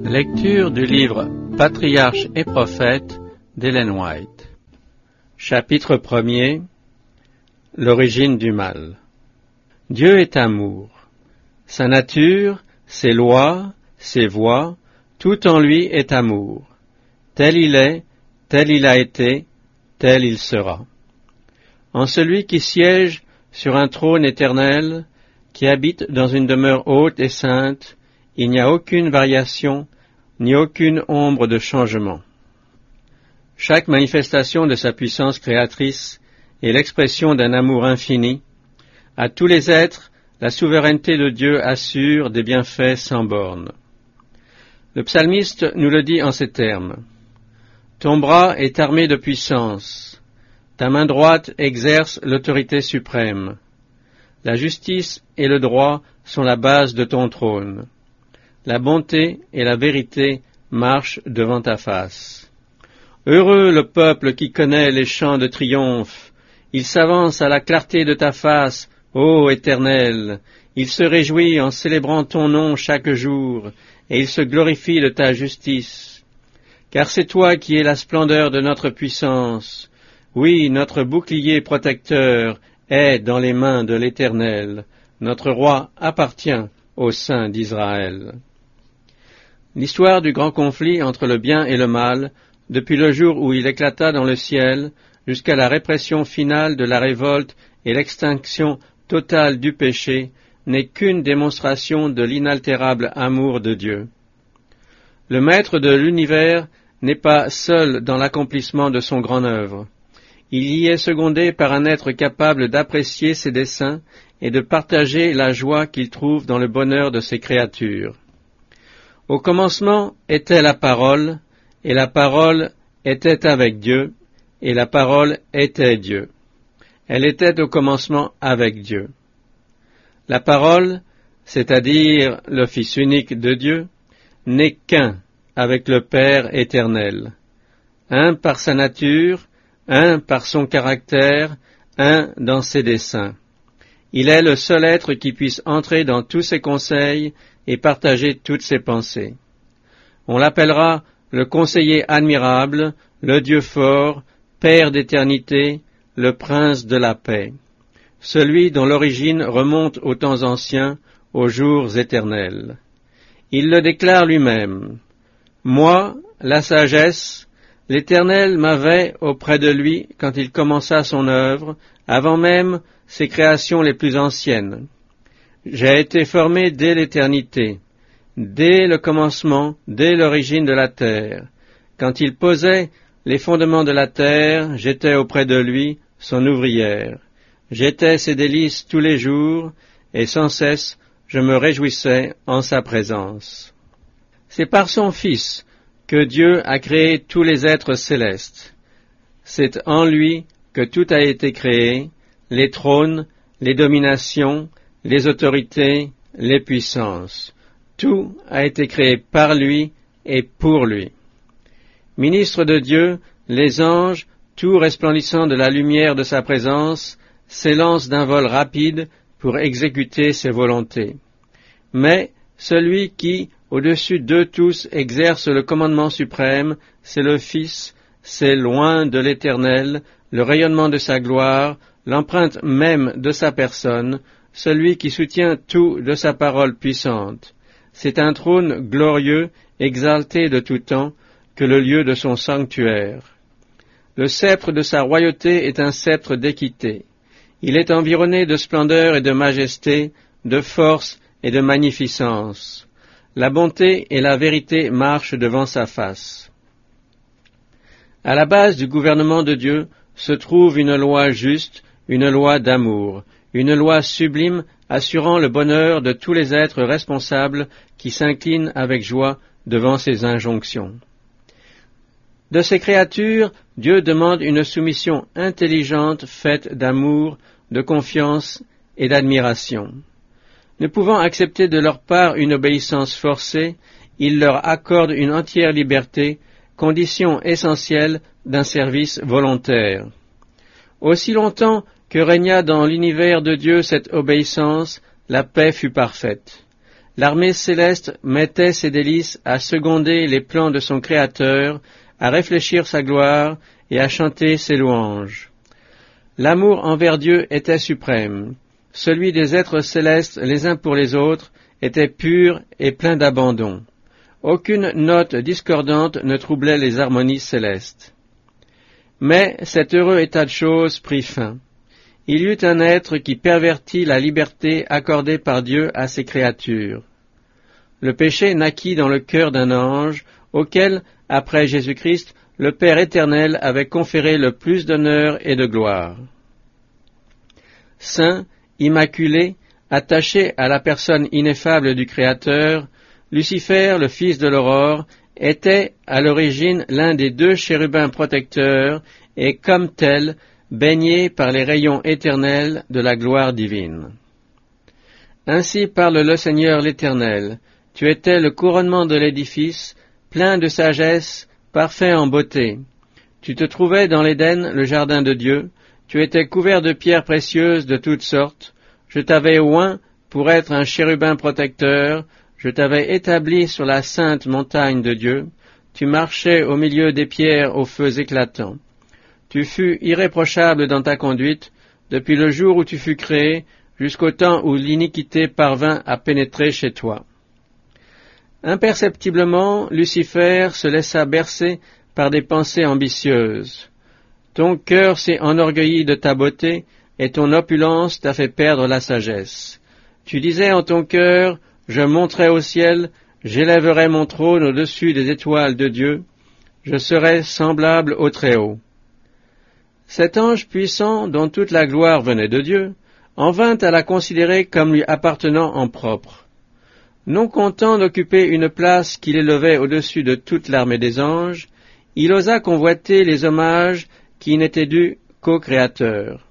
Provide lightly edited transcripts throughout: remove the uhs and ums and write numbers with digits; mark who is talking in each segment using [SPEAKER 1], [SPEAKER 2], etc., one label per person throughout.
[SPEAKER 1] Lecture du livre Patriarches et prophètes d'Ellen White. Chapitre 1er. L'origine du mal. Dieu est amour. Sa nature, ses lois, ses voies, tout en lui est amour. Tel il est, tel il a été, tel il sera. En celui qui siège sur un trône éternel, qui habite dans une demeure haute et sainte, il n'y a aucune variation, ni aucune ombre de changement. Chaque manifestation de sa puissance créatrice est l'expression d'un amour infini. À tous les êtres, la souveraineté de Dieu assure des bienfaits sans bornes. Le psalmiste nous le dit en ces termes. « Ton bras est armé de puissance. Ta main droite exerce l'autorité suprême. La justice et le droit sont la base de ton trône. La bonté et la vérité marchent devant ta face. Heureux le peuple qui connaît les chants de triomphe. Il s'avance à la clarté de ta face, ô Éternel. Il se réjouit en célébrant ton nom chaque jour, et il se glorifie de ta justice. Car c'est toi qui es la splendeur de notre puissance. Oui, notre bouclier protecteur est dans les mains de l'Éternel. Notre roi appartient au sein d'Israël. » L'histoire du grand conflit entre le bien et le mal, depuis le jour où il éclata dans le ciel, jusqu'à la répression finale de la révolte et l'extinction totale du péché, n'est qu'une démonstration de l'inaltérable amour de Dieu. Le Maître de l'univers n'est pas seul dans l'accomplissement de son grande œuvre. Il y est secondé par un être capable d'apprécier ses desseins et de partager la joie qu'il trouve dans le bonheur de ses créatures. Au commencement était la parole, et la parole était avec Dieu, et la parole était Dieu. Elle était au commencement avec Dieu. La parole, c'est-à-dire le Fils unique de Dieu, n'est qu'un avec le Père éternel, un par sa nature, un par son caractère, un dans ses desseins. Il est le seul être qui puisse entrer dans tous ses conseils et partager toutes ses pensées. On l'appellera le conseiller admirable, le Dieu fort, Père d'éternité, le Prince de la paix, celui dont l'origine remonte aux temps anciens, aux jours éternels. Il le déclare lui-même. « Moi, la sagesse, l'Éternel m'avait auprès de lui quand il commença son œuvre, avant même ses créations les plus anciennes. J'ai été formé dès l'éternité, dès le commencement, dès l'origine de la terre. Quand il posait les fondements de la terre, j'étais auprès de lui, son ouvrière. J'étais ses délices tous les jours, et sans cesse je me réjouissais en sa présence. » C'est par son Fils que Dieu a créé tous les êtres célestes. C'est en lui que tout a été créé, les trônes, les dominations, les autorités, les puissances. Tout a été créé par lui et pour lui. Ministres de Dieu, les anges, tout resplendissant de la lumière de sa présence, s'élancent d'un vol rapide pour exécuter ses volontés. Mais celui qui, au-dessus d'eux tous, exerce le commandement suprême, c'est le Fils, c'est loin de l'Éternel, le rayonnement de sa gloire, l'empreinte même de sa personne, celui qui soutient tout de sa parole puissante. C'est un trône glorieux, exalté de tout temps, que le lieu de son sanctuaire. Le sceptre de sa royauté est un sceptre d'équité. Il est environné de splendeur et de majesté, de force et de magnificence. La bonté et la vérité marchent devant sa face. À la base du gouvernement de Dieu se trouve une loi juste, une loi d'amour, une loi sublime assurant le bonheur de tous les êtres responsables qui s'inclinent avec joie devant ses injonctions. De ses créatures, Dieu demande une soumission intelligente faite d'amour, de confiance et d'admiration. Ne pouvant accepter de leur part une obéissance forcée, il leur accorde une entière liberté, condition essentielle d'un service volontaire. Aussi longtemps que régna dans l'univers de Dieu cette obéissance, la paix fut parfaite. l'armée céleste mettait ses délices à seconder les plans de son Créateur, à réfléchir sa gloire et à chanter ses louanges. L'amour envers Dieu était suprême. Celui des êtres célestes les uns pour les autres était pur et plein d'abandon. Aucune note discordante ne troublait les harmonies célestes. Mais cet heureux état de choses prit fin. Il y eut un être qui pervertit la liberté accordée par Dieu à ses créatures. Le péché naquit dans le cœur d'un ange, auquel, après Jésus-Christ, le Père éternel avait conféré le plus d'honneur et de gloire. Saint, immaculé, attaché à la personne ineffable du Créateur, Lucifer, le fils de l'aurore, était à l'origine l'un des deux chérubins protecteurs et comme tel, baigné par les rayons éternels de la gloire divine. Ainsi parle le Seigneur l'Éternel, tu étais le couronnement de l'édifice, plein de sagesse, parfait en beauté. Tu te trouvais dans l'Éden, le jardin de Dieu, tu étais couvert de pierres précieuses de toutes sortes, je t'avais oint pour être un chérubin protecteur, je t'avais établi sur la sainte montagne de Dieu, tu marchais au milieu des pierres aux feux éclatants. Tu fus irréprochable dans ta conduite, depuis le jour où tu fus créé, jusqu'au temps où l'iniquité parvint à pénétrer chez toi. Imperceptiblement, Lucifer se laissa bercer par des pensées ambitieuses. Ton cœur s'est enorgueilli de ta beauté, et ton opulence t'a fait perdre la sagesse. Tu disais en ton cœur, je monterai au ciel, j'élèverai mon trône au-dessus des étoiles de Dieu, je serai semblable au Très-Haut. Cet ange puissant, dont toute la gloire venait de Dieu, en vint à la considérer comme lui appartenant en propre. Non content d'occuper une place qu'il élevait au-dessus de toute l'armée des anges, il osa convoiter les hommages qui n'étaient dus qu'au Créateur.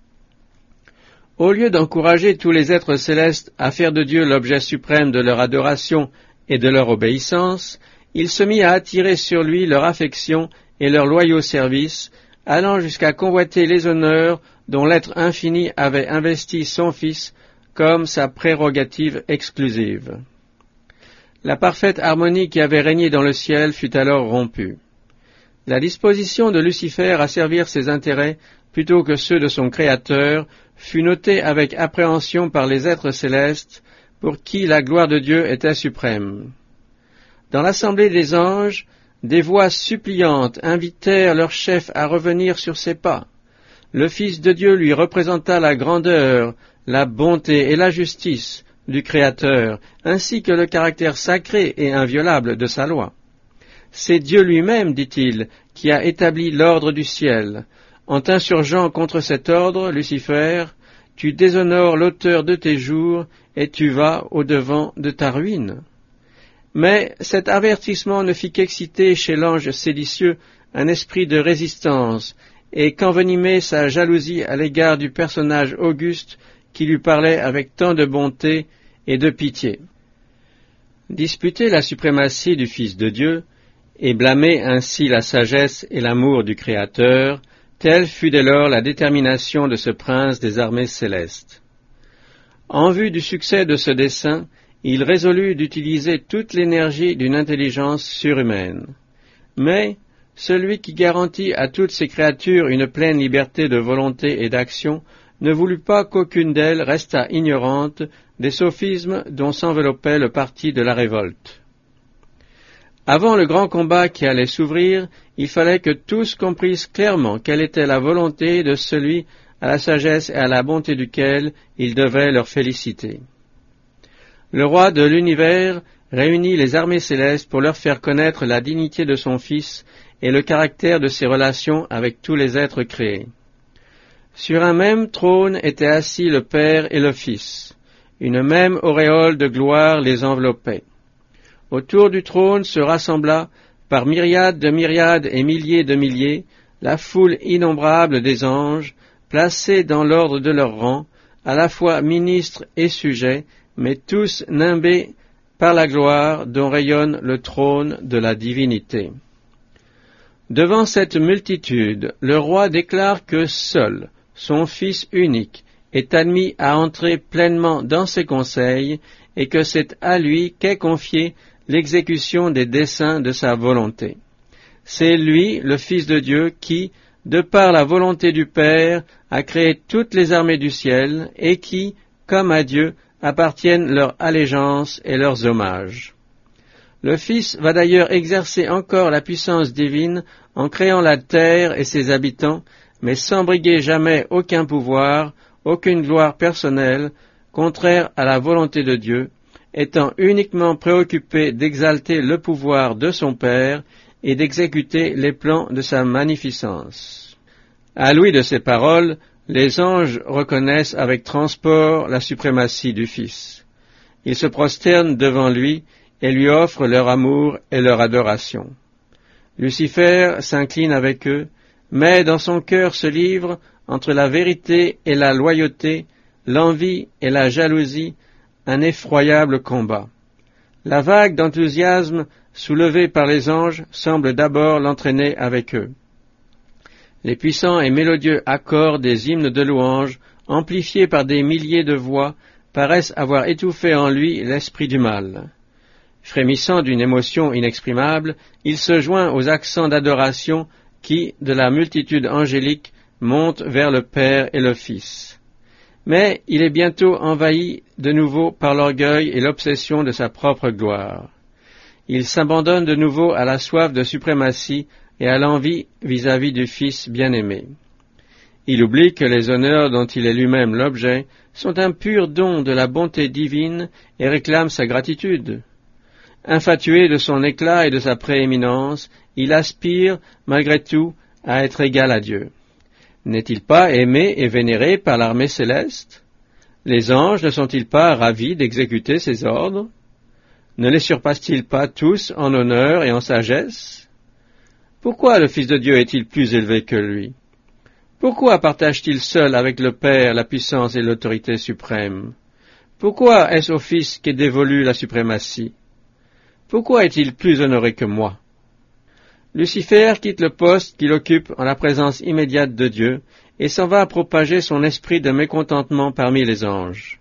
[SPEAKER 1] Au lieu d'encourager tous les êtres célestes à faire de Dieu l'objet suprême de leur adoration et de leur obéissance, il se mit à attirer sur lui leur affection et leur loyaux service, allant jusqu'à convoiter les honneurs dont l'être infini avait investi son Fils comme sa prérogative exclusive. La parfaite harmonie qui avait régné dans le ciel fut alors rompue. La disposition de Lucifer à servir ses intérêts plutôt que ceux de son Créateur fut notée avec appréhension par les êtres célestes, pour qui la gloire de Dieu était suprême. Dans l'assemblée des anges, des voix suppliantes invitèrent leur chef à revenir sur ses pas. Le Fils de Dieu lui représenta la grandeur, la bonté et la justice du Créateur, ainsi que le caractère sacré et inviolable de sa loi. C'est Dieu lui-même, dit-il, qui a établi l'ordre du ciel. En t'insurgeant contre cet ordre, Lucifer, tu déshonores l'auteur de tes jours et tu vas au-devant de ta ruine. Mais cet avertissement ne fit qu'exciter chez l'ange séditieux un esprit de résistance et qu'envenimer sa jalousie à l'égard du personnage auguste qui lui parlait avec tant de bonté et de pitié. Disputer la suprématie du Fils de Dieu et blâmer ainsi la sagesse et l'amour du Créateur, telle fut dès lors la détermination de ce prince des armées célestes. En vue du succès de ce dessein, il résolut d'utiliser toute l'énergie d'une intelligence surhumaine. Mais celui qui garantit à toutes ses créatures une pleine liberté de volonté et d'action ne voulut pas qu'aucune d'elles restât ignorante des sophismes dont s'enveloppait le parti de la révolte. Avant le grand combat qui allait s'ouvrir, il fallait que tous comprissent clairement quelle était la volonté de celui à la sagesse et à la bonté duquel ils devaient leur féliciter. Le roi de l'univers réunit les armées célestes pour leur faire connaître la dignité de son Fils et le caractère de ses relations avec tous les êtres créés. Sur un même trône étaient assis le Père et le Fils. Une même auréole de gloire les enveloppait. Autour du trône se rassembla, par myriades et milliers de milliers, la foule innombrable des anges, placés dans l'ordre de leur rang, à la fois ministres et sujets, mais tous nimbés par la gloire dont rayonne le trône de la divinité. Devant cette multitude, le roi déclare que seul son Fils unique est admis à entrer pleinement dans ses conseils et que c'est à lui qu'est confiée l'exécution des desseins de sa volonté. C'est lui, le Fils de Dieu, qui, de par la volonté du Père, a créé toutes les armées du ciel, et qui, comme à Dieu, appartiennent leur allégeance et leurs hommages. Le Fils va d'ailleurs exercer encore la puissance divine en créant la terre et ses habitants, mais sans briguer jamais aucun pouvoir, aucune gloire personnelle, contraire à la volonté de Dieu, étant uniquement préoccupé d'exalter le pouvoir de son Père et d'exécuter les plans de sa magnificence. À l'ouïe de ces paroles, les anges reconnaissent avec transport la suprématie du Fils. Ils se prosternent devant lui et lui offrent leur amour et leur adoration. Lucifer s'incline avec eux, mais dans son cœur se livre, entre la vérité et la loyauté, l'envie et la jalousie, un effroyable combat. La vague d'enthousiasme soulevée par les anges semble d'abord l'entraîner avec eux. Les puissants et mélodieux accords des hymnes de louange, amplifiés par des milliers de voix, paraissent avoir étouffé en lui l'esprit du mal. Frémissant d'une émotion inexprimable, il se joint aux accents d'adoration qui, de la multitude angélique, montent vers le Père et le Fils. Mais il est bientôt envahi de nouveau par l'orgueil et l'obsession de sa propre gloire. Il s'abandonne de nouveau à la soif de suprématie et à l'envie vis-à-vis du Fils bien-aimé. Il oublie que les honneurs dont il est lui-même l'objet sont un pur don de la bonté divine et réclame sa gratitude. Infatué de son éclat et de sa prééminence, il aspire, malgré tout, à être égal à Dieu. N'est-il pas aimé et vénéré par l'armée céleste? Les anges ne sont-ils pas ravis d'exécuter ses ordres? Ne les surpassent-ils pas tous en honneur et en sagesse? Pourquoi le Fils de Dieu est-il plus élevé que lui? Pourquoi partage-t-il seul avec le Père la puissance et l'autorité suprême? Pourquoi est-ce au Fils qu'est dévolue la suprématie? Pourquoi est-il plus honoré que moi? Lucifer quitte le poste qu'il occupe en la présence immédiate de Dieu et s'en va propager son esprit de mécontentement parmi les anges.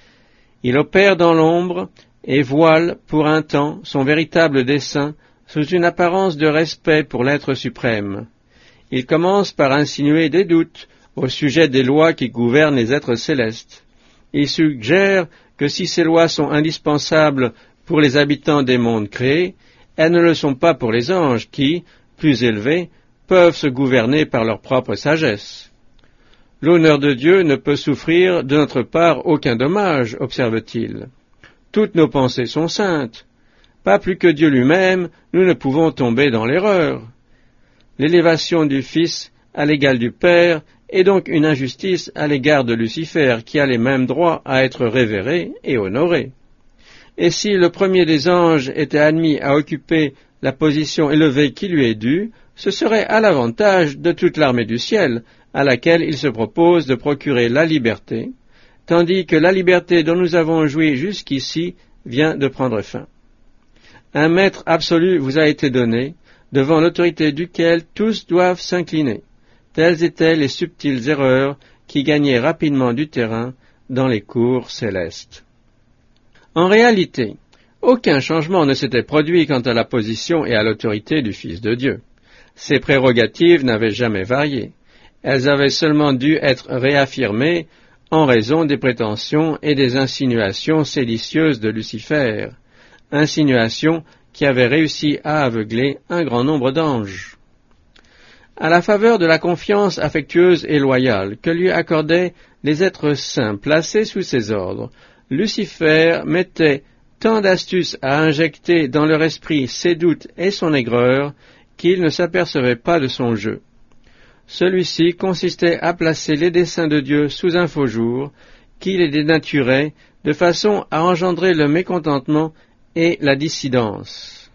[SPEAKER 1] Il opère dans l'ombre et voile pour un temps son véritable dessein sous une apparence de respect pour l'être suprême. Il commence par insinuer des doutes au sujet des lois qui gouvernent les êtres célestes. Il suggère que si ces lois sont indispensables pour les habitants des mondes créés, elles ne le sont pas pour les anges qui, plus élevés, peuvent se gouverner par leur propre sagesse. L'honneur de Dieu ne peut souffrir de notre part aucun dommage, observe-t-il. Toutes nos pensées sont saintes. Pas plus que Dieu lui-même, nous ne pouvons tomber dans l'erreur. L'élévation du Fils à l'égal du Père est donc une injustice à l'égard de Lucifer, qui a les mêmes droits à être révéré et honoré. Et si le premier des anges était admis à occuper la position élevée qui lui est due, ce serait à l'avantage de toute l'armée du ciel, à laquelle il se propose de procurer la liberté, tandis que la liberté dont nous avons joui jusqu'ici vient de prendre fin. Un maître absolu vous a été donné, devant l'autorité duquel tous doivent s'incliner. Telles étaient les subtiles erreurs qui gagnaient rapidement du terrain dans les cours célestes. En réalité, aucun changement ne s'était produit quant à la position et à l'autorité du Fils de Dieu. Ses prérogatives n'avaient jamais varié. Elles avaient seulement dû être réaffirmées en raison des prétentions et des insinuations séditieuses de Lucifer, insinuations qui avaient réussi à aveugler un grand nombre d'anges. À la faveur de la confiance affectueuse et loyale que lui accordaient les êtres saints placés sous ses ordres, Lucifer mettait tant d'astuces à injecter dans leur esprit ses doutes et son aigreur qu'il ne s'apercevait pas de son jeu. Celui-ci consistait à placer les desseins de Dieu sous un faux jour, qui les dénaturait de façon à engendrer le mécontentement et la dissidence.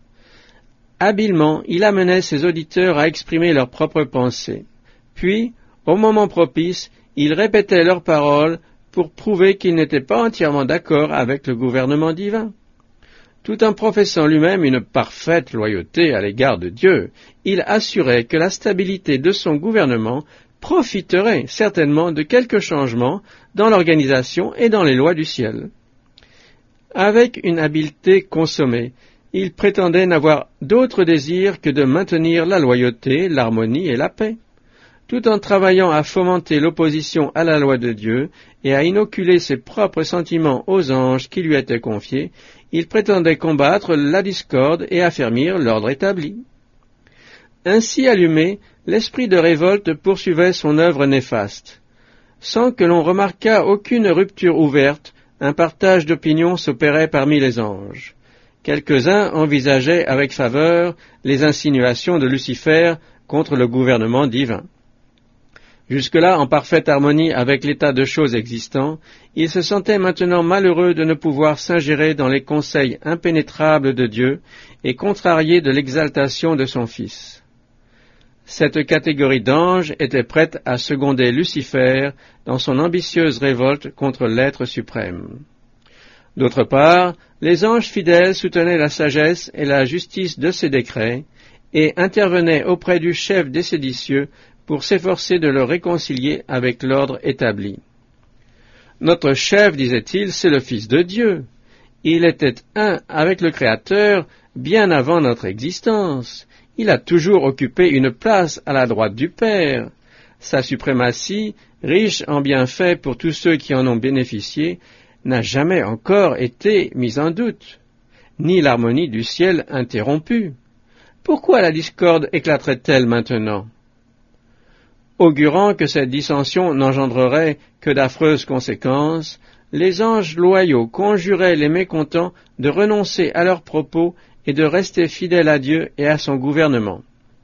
[SPEAKER 1] Habilement, il amenait ses auditeurs à exprimer leurs propres pensées. Puis, au moment propice, il répétait leurs paroles pour prouver qu'il n'était pas entièrement d'accord avec le gouvernement divin. Tout en professant lui-même une parfaite loyauté à l'égard de Dieu, il assurait que la stabilité de son gouvernement profiterait certainement de quelques changements dans l'organisation et dans les lois du ciel. Avec une habileté consommée, il prétendait n'avoir d'autre désir que de maintenir la loyauté, l'harmonie et la paix. Tout en travaillant à fomenter l'opposition à la loi de Dieu et à inoculer ses propres sentiments aux anges qui lui étaient confiés, il prétendait combattre la discorde et affermir l'ordre établi. Ainsi allumé, l'esprit de révolte poursuivait son œuvre néfaste. Sans que l'on remarquât aucune rupture ouverte, un partage d'opinion s'opérait parmi les anges. Quelques-uns envisageaient avec faveur les insinuations de Lucifer contre le gouvernement divin. Jusque-là, en parfaite harmonie avec l'état de choses existant, il se sentait maintenant malheureux de ne pouvoir s'ingérer dans les conseils impénétrables de Dieu et contrarié de l'exaltation de son Fils. Cette catégorie d'anges était prête à seconder Lucifer dans son ambitieuse révolte contre l'être suprême. D'autre part, les anges fidèles soutenaient la sagesse et la justice de ses décrets et intervenaient auprès du chef des séditieux pour s'efforcer de le réconcilier avec l'ordre établi. Notre chef, disait-il, c'est le Fils de Dieu. Il était un avec le Créateur bien avant notre existence. Il a toujours occupé une place à la droite du Père. Sa suprématie, riche en bienfaits pour tous ceux qui en ont bénéficié, n'a jamais encore été mise en doute, ni l'harmonie du ciel interrompue. Pourquoi la discorde éclaterait-elle maintenant? Augurant que cette dissension n'engendrerait que d'affreuses conséquences, les anges loyaux conjuraient les mécontents de renoncer à leurs propos et de rester fidèles à Dieu et à son gouvernement.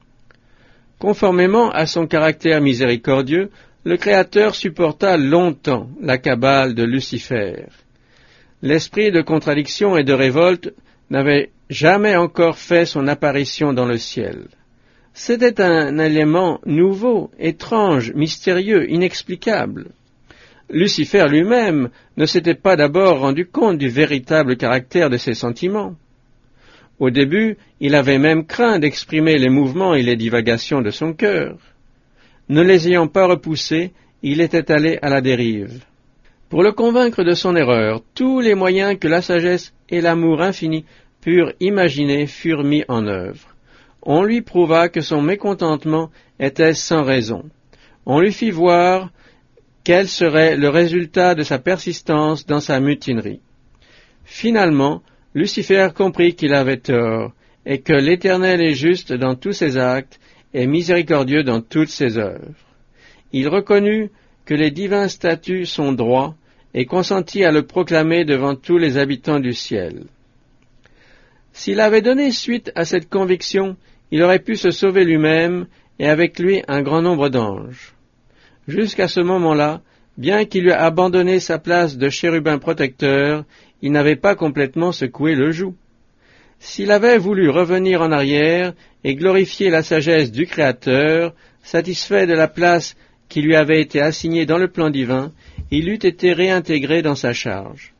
[SPEAKER 1] Conformément à son caractère miséricordieux, le Créateur supporta longtemps la cabale de Lucifer. L'esprit de contradiction et de révolte n'avait jamais encore fait son apparition dans le ciel. C'était un élément nouveau, étrange, mystérieux, inexplicable. Lucifer lui-même ne s'était pas d'abord rendu compte du véritable caractère de ses sentiments. Au début, il avait même craint d'exprimer les mouvements et les divagations de son cœur. Ne les ayant pas repoussés, il était allé à la dérive. Pour le convaincre de son erreur, tous les moyens que la sagesse et l'amour infini purent imaginer furent mis en œuvre. On lui prouva que son mécontentement était sans raison. On lui fit voir quel serait le résultat de sa persistance dans sa mutinerie. Finalement, Lucifer comprit qu'il avait tort, et que l'Éternel est juste dans tous ses actes et miséricordieux dans toutes ses œuvres. Il reconnut que les divins statuts sont droits, et consentit à le proclamer devant tous les habitants du ciel. S'il avait donné suite à cette conviction, il aurait pu se sauver lui-même, et avec lui un grand nombre d'anges. Jusqu'à ce moment-là, bien qu'il eût abandonné sa place de chérubin protecteur, il n'avait pas complètement secoué le joug. S'il avait voulu revenir en arrière et glorifier la sagesse du Créateur, satisfait de la place qui lui avait été assignée dans le plan divin, il eût été réintégré dans sa charge.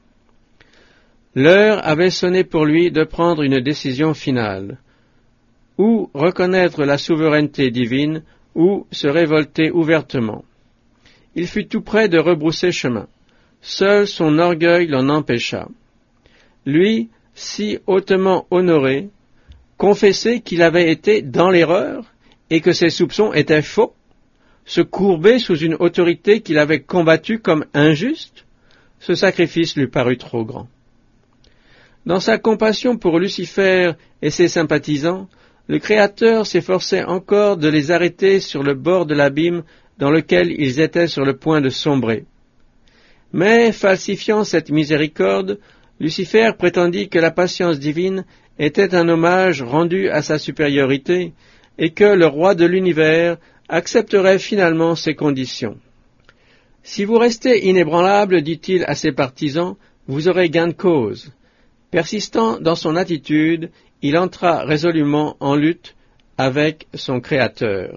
[SPEAKER 1] L'heure avait sonné pour lui de prendre une décision finale. Ou reconnaître la souveraineté divine, ou se révolter ouvertement. Il fut tout près de rebrousser chemin. Seul son orgueil l'en empêcha. Lui, si hautement honoré, confesser qu'il avait été dans l'erreur et que ses soupçons étaient faux, se courber sous une autorité qu'il avait combattue comme injuste, ce sacrifice lui parut trop grand. Dans sa compassion pour Lucifer et ses sympathisants, le Créateur s'efforçait encore de les arrêter sur le bord de l'abîme dans lequel ils étaient sur le point de sombrer. Mais, falsifiant cette miséricorde, Lucifer prétendit que la patience divine était un hommage rendu à sa supériorité et que le roi de l'univers accepterait finalement ces conditions. « Si vous restez inébranlable, dit-il à ses partisans, vous aurez gain de cause. » Persistant dans son attitude, il entra résolument en lutte avec son Créateur.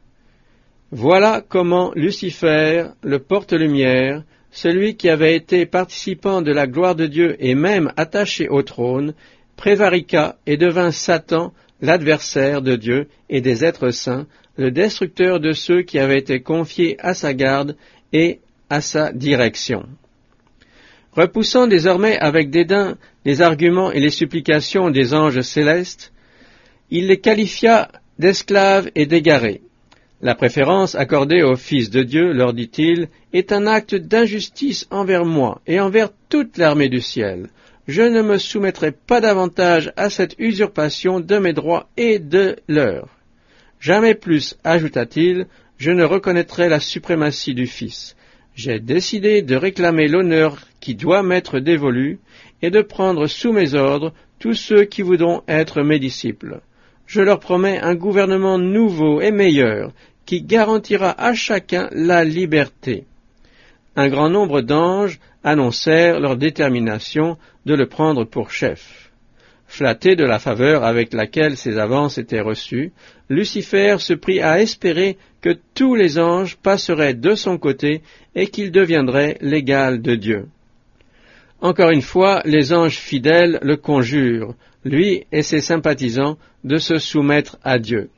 [SPEAKER 1] Voilà comment Lucifer, le porte-lumière, celui qui avait été participant de la gloire de Dieu et même attaché au trône, prévariqua et devint Satan, l'adversaire de Dieu et des êtres saints, le destructeur de ceux qui avaient été confiés à sa garde et à sa direction. Repoussant désormais avec dédain les arguments et les supplications des anges célestes, il les qualifia d'esclaves et d'égarés. La préférence accordée au Fils de Dieu, leur dit-il, est un acte d'injustice envers moi et envers toute l'armée du ciel. Je ne me soumettrai pas davantage à cette usurpation de mes droits et de leurs. Jamais plus, ajouta-t-il, je ne reconnaîtrai la suprématie du Fils. J'ai décidé de réclamer l'honneur qui doit m'être dévolu et de prendre sous mes ordres tous ceux qui voudront être mes disciples. Je leur promets un gouvernement nouveau et meilleur qui garantira à chacun la liberté. Un grand nombre d'anges annoncèrent leur détermination de le prendre pour chef. Flatté de la faveur avec laquelle ces avances étaient reçues, Lucifer se prit à espérer que tous les anges passeraient de son côté et qu'il deviendrait l'égal de Dieu. Encore une fois, les anges fidèles le conjurent, lui et ses sympathisants, de se soumettre à Dieu.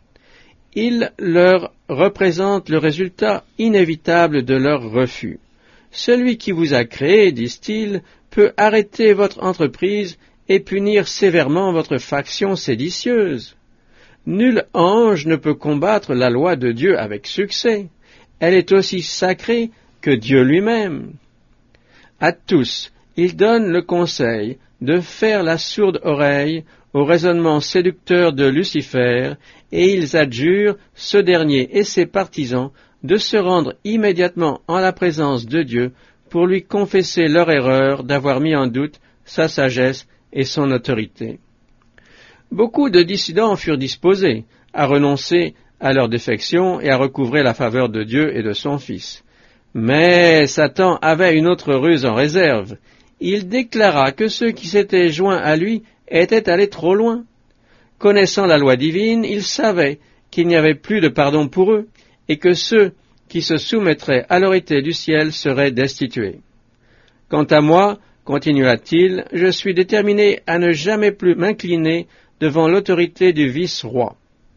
[SPEAKER 1] Il leur représente le résultat inévitable de leur refus. Celui qui vous a créé, disent-ils, peut arrêter votre entreprise et punir sévèrement votre faction séditieuse. Nul ange ne peut combattre la loi de Dieu avec succès. Elle est aussi sacrée que Dieu lui-même. À tous, il donne le conseil de faire la sourde oreille au raisonnement séducteur de Lucifer, et ils adjurent ce dernier et ses partisans de se rendre immédiatement en la présence de Dieu pour lui confesser leur erreur d'avoir mis en doute sa sagesse et son autorité. Beaucoup de dissidents furent disposés à renoncer à leur défection et à recouvrer la faveur de Dieu et de son Fils. Mais Satan avait une autre ruse en réserve. Il déclara que ceux qui s'étaient joints à lui étaient allés trop loin. Connaissant la loi divine, il savait qu'il n'y avait plus de pardon pour eux, et que ceux qui se soumettraient à l'autorité du ciel seraient destitués. Quant à moi, continua-t-il, je suis déterminé à ne jamais plus m'incliner devant l'autorité du vice-roi.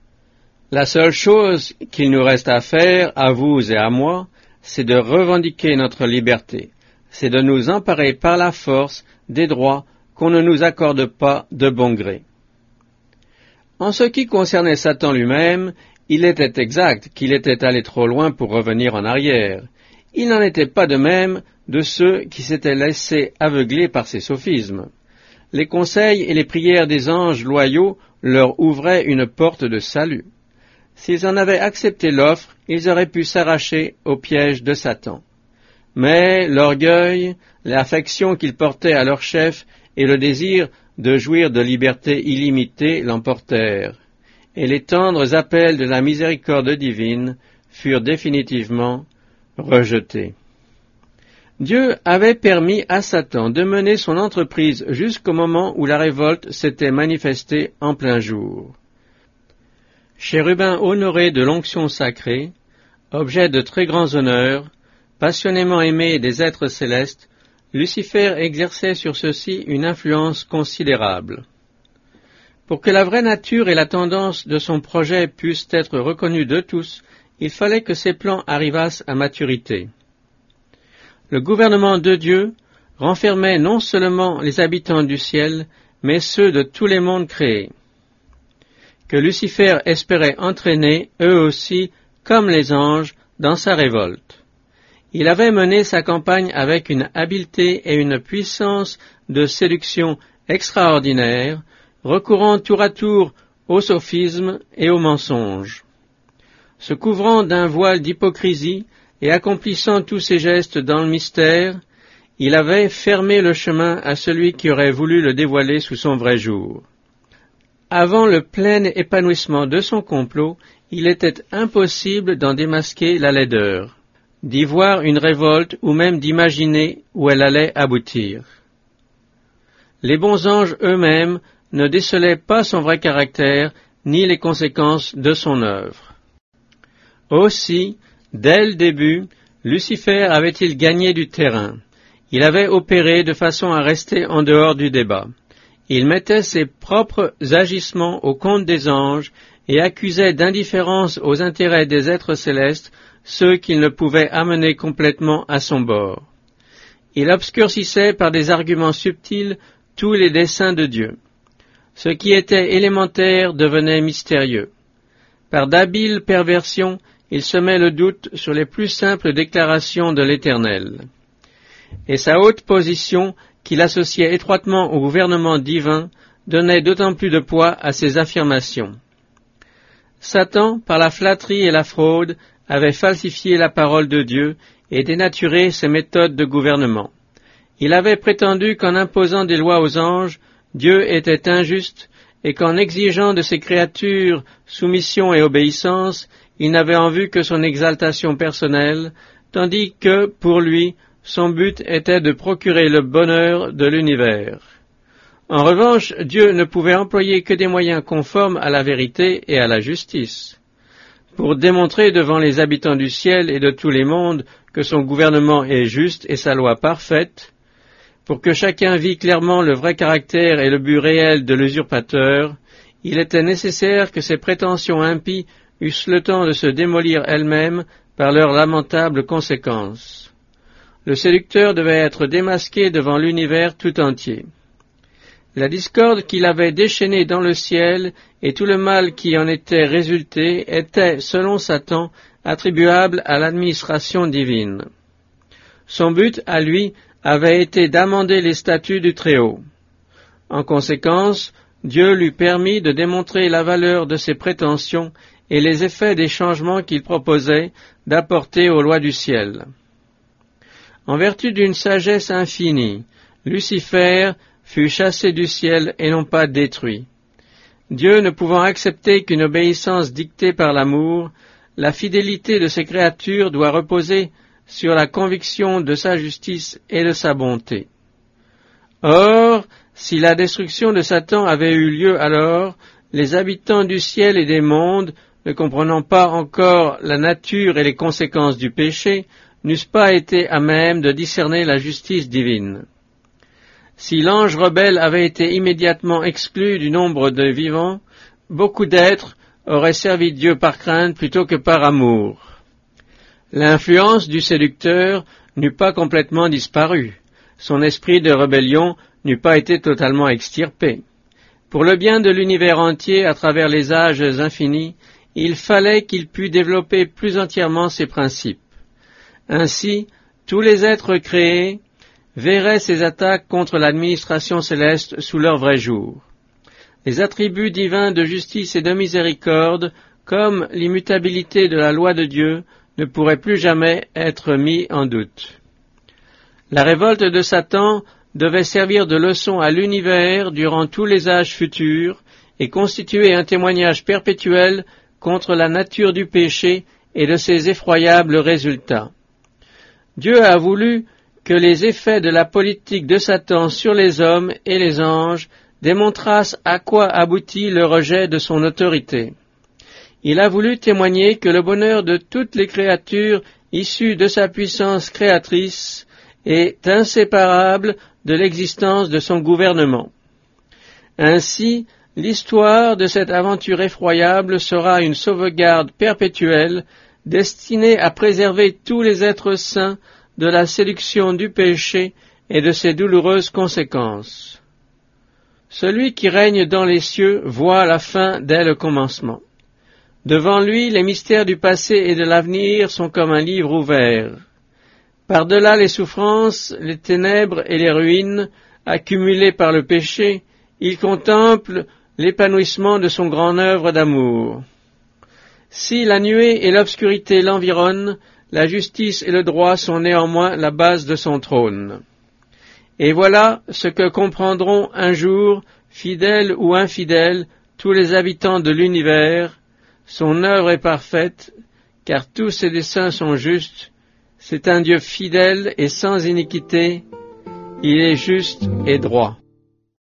[SPEAKER 1] La seule chose qu'il nous reste à faire, à vous et à moi, c'est de revendiquer notre liberté, c'est de nous emparer par la force des droits qu'on ne nous accorde pas de bon gré. En ce qui concernait Satan lui-même, il était exact qu'il était allé trop loin pour revenir en arrière. Il n'en était pas de même de ceux qui s'étaient laissés aveugler par ses sophismes. Les conseils et les prières des anges loyaux leur ouvraient une porte de salut. S'ils en avaient accepté l'offre, ils auraient pu s'arracher au piège de Satan. Mais l'orgueil, l'affection qu'ils portaient à leur chef et le désir de jouir de liberté illimitée l'emportèrent, et les tendres appels de la miséricorde divine furent définitivement rejetés. Dieu avait permis à Satan de mener son entreprise jusqu'au moment où la révolte s'était manifestée en plein jour. Chérubin honoré de l'onction sacrée, objet de très grands honneurs, passionnément aimé des êtres célestes, Lucifer exerçait sur ceux-ci une influence considérable. Pour que la vraie nature et la tendance de son projet puissent être reconnues de tous, il fallait que ses plans arrivassent à maturité. Le gouvernement de Dieu renfermait non seulement les habitants du ciel, mais ceux de tous les mondes créés, que Lucifer espérait entraîner, eux aussi, comme les anges, dans sa révolte. Il avait mené sa campagne avec une habileté et une puissance de séduction extraordinaires, recourant tour à tour au sophisme et au mensonge. Se couvrant d'un voile d'hypocrisie et accomplissant tous ses gestes dans le mystère, il avait fermé le chemin à celui qui aurait voulu le dévoiler sous son vrai jour. Avant le plein épanouissement de son complot, il était impossible d'en démasquer la laideur, d'y voir une révolte ou même d'imaginer où elle allait aboutir. Les bons anges eux-mêmes ne décelaient pas son vrai caractère ni les conséquences de son œuvre. Aussi, dès le début, Lucifer avait-il gagné du terrain. Il avait opéré de façon à rester en dehors du débat. Il mettait ses propres agissements au compte des anges et accusait d'indifférence aux intérêts des êtres célestes ceux qu'il ne pouvait amener complètement à son bord. Il obscurcissait par des arguments subtils tous les desseins de Dieu. Ce qui était élémentaire devenait mystérieux. Par d'habiles perversions, il semait le doute sur les plus simples déclarations de l'Éternel. Et sa haute position, qu'il associait étroitement au gouvernement divin, donnait d'autant plus de poids à ses affirmations. Satan, par la flatterie et la fraude, avait falsifié la parole de Dieu et dénaturé ses méthodes de gouvernement. Il avait prétendu qu'en imposant des lois aux anges, Dieu était injuste et qu'en exigeant de ses créatures soumission et obéissance, il n'avait en vue que son exaltation personnelle, tandis que, pour lui, son but était de procurer le bonheur de l'univers. En revanche, Dieu ne pouvait employer que des moyens conformes à la vérité et à la justice. Pour démontrer devant les habitants du ciel et de tous les mondes que son gouvernement est juste et sa loi parfaite, pour que chacun vît clairement le vrai caractère et le but réel de l'usurpateur, il était nécessaire que ces prétentions impies eussent le temps de se démolir elles-mêmes par leurs lamentables conséquences. Le séducteur devait être démasqué devant l'univers tout entier. La discorde qu'il avait déchaînée dans le ciel et tout le mal qui en était résulté étaient, selon Satan, attribuables à l'administration divine. Son but, à lui, avait été d'amender les statuts du Très-Haut. En conséquence, Dieu lui permit de démontrer la valeur de ses prétentions et les effets des changements qu'il proposait d'apporter aux lois du ciel. En vertu d'une sagesse infinie, Lucifer fut chassé du ciel et non pas détruit. Dieu ne pouvant accepter qu'une obéissance dictée par l'amour, la fidélité de ses créatures doit reposer sur la conviction de sa justice et de sa bonté. Or, si la destruction de Satan avait eu lieu alors, les habitants du ciel et des mondes, ne comprenant pas encore la nature et les conséquences du péché, n'eussent pas été à même de discerner la justice divine. Si l'ange rebelle avait été immédiatement exclu du nombre des vivants, beaucoup d'êtres auraient servi Dieu par crainte plutôt que par amour. L'influence du séducteur n'eut pas complètement disparu. Son esprit de rébellion n'eut pas été totalement extirpé. Pour le bien de l'univers entier à travers les âges infinis, il fallait qu'il pût développer plus entièrement ses principes. Ainsi, tous les êtres créés verraient ces attaques contre l'administration céleste sous leur vrai jour. Les attributs divins de justice et de miséricorde, comme l'immutabilité de la loi de Dieu, ne pourraient plus jamais être mis en doute. La révolte de Satan devait servir de leçon à l'univers durant tous les âges futurs et constituer un témoignage perpétuel contre la nature du péché et de ses effroyables résultats. Dieu a voulu que les effets de la politique de Satan sur les hommes et les anges démontrassent à quoi aboutit le rejet de son autorité. Il a voulu témoigner que le bonheur de toutes les créatures issues de sa puissance créatrice est inséparable de l'existence de son gouvernement. Ainsi, l'histoire de cette aventure effroyable sera une sauvegarde perpétuelle destinée à préserver tous les êtres saints de la séduction du péché et de ses douloureuses conséquences. Celui qui règne dans les cieux voit la fin dès le commencement. Devant lui, les mystères du passé et de l'avenir sont comme un livre ouvert. Par-delà les souffrances, les ténèbres et les ruines accumulées par le péché, il contemple l'épanouissement de son grande œuvre d'amour. Si la nuée et l'obscurité l'environnent, la justice et le droit sont néanmoins la base de son trône. Et voilà ce que comprendront un jour, fidèles ou infidèles, tous les habitants de l'univers. Son œuvre est parfaite, car tous ses desseins sont justes. C'est un Dieu fidèle et sans iniquité. Il est juste et droit.